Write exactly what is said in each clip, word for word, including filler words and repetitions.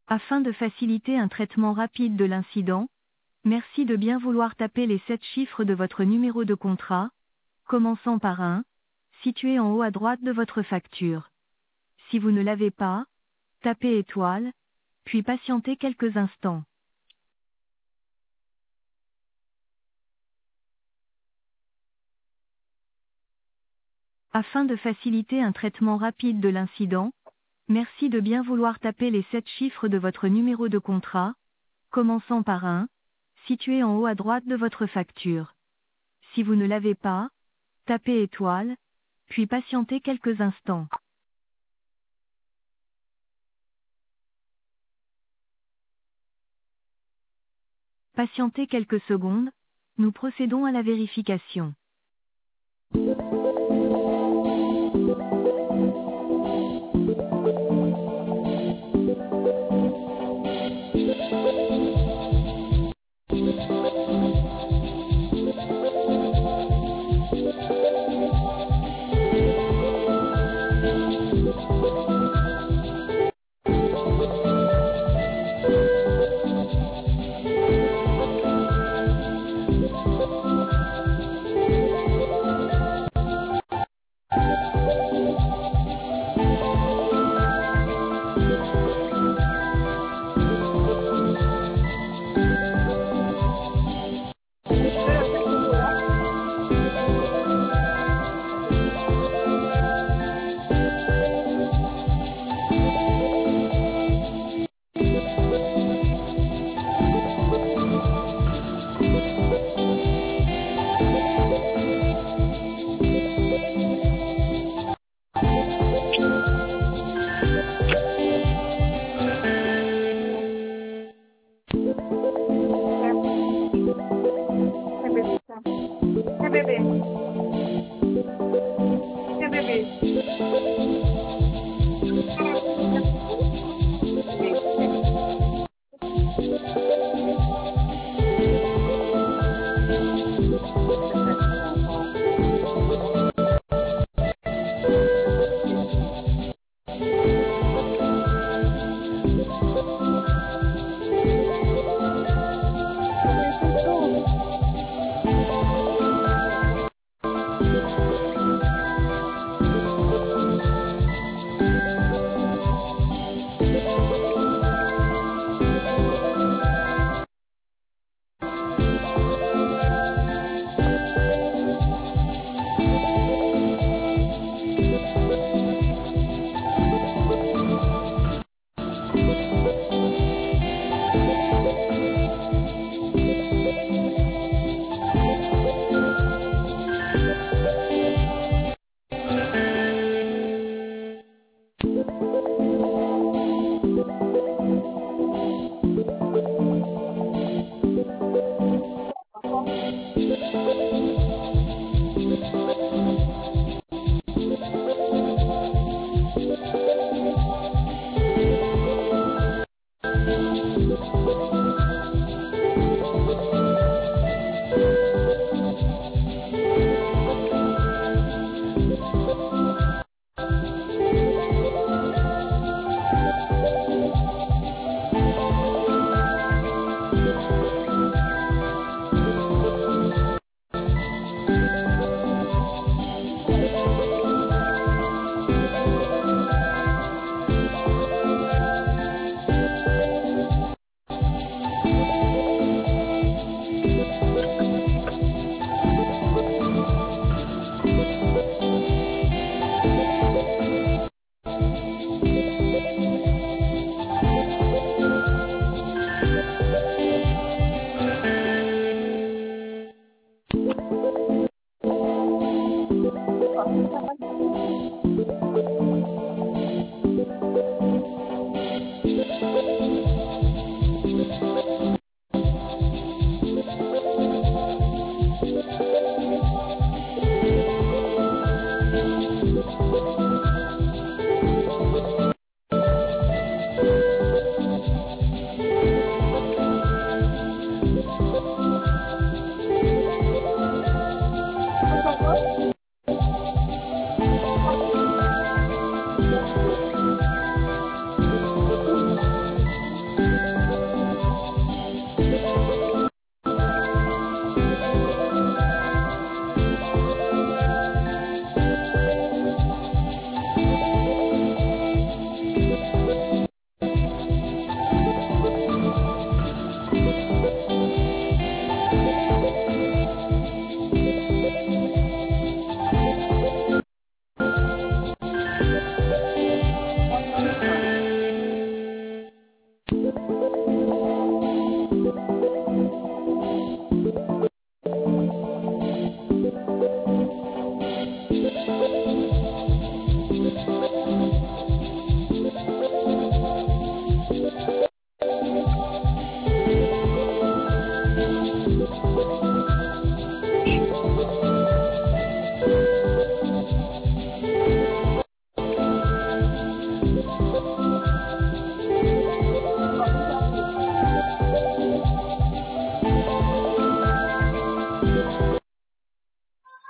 Afin de faciliter un traitement rapide de l'incident, merci de bien vouloir taper les sept chiffres de votre numéro de contrat, commençant par un, situé en haut à droite de votre facture. Si vous ne l'avez pas, tapez étoile, puis patientez quelques instants. Afin de faciliter un traitement rapide de l'incident, merci de bien vouloir taper les sept chiffres de votre numéro de contrat, commençant par un, situé en haut à droite de votre facture. Si vous ne l'avez pas, tapez étoile, puis patientez quelques instants. Patientez quelques secondes, nous procédons à la vérification.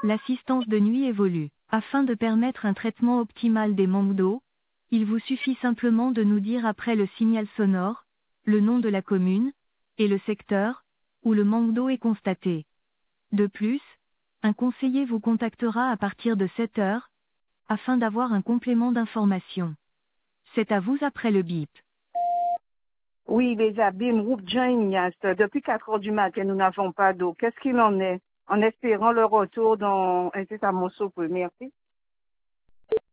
L'assistance de nuit évolue. Afin de permettre un traitement optimal des manques d'eau, il vous suffit simplement de nous dire après le signal sonore, le nom de la commune, et le secteur, où le manque d'eau est constaté. De plus, un conseiller vous contactera à partir de sept heures, afin d'avoir un complément d'information. C'est à vous après le bip. Oui, les abîmes, groupe Jean Ignace. Depuis quatre heures du matin, nous n'avons pas d'eau. Qu'est-ce qu'il en est? En espérant le retour dans incessamment sous peu. Merci.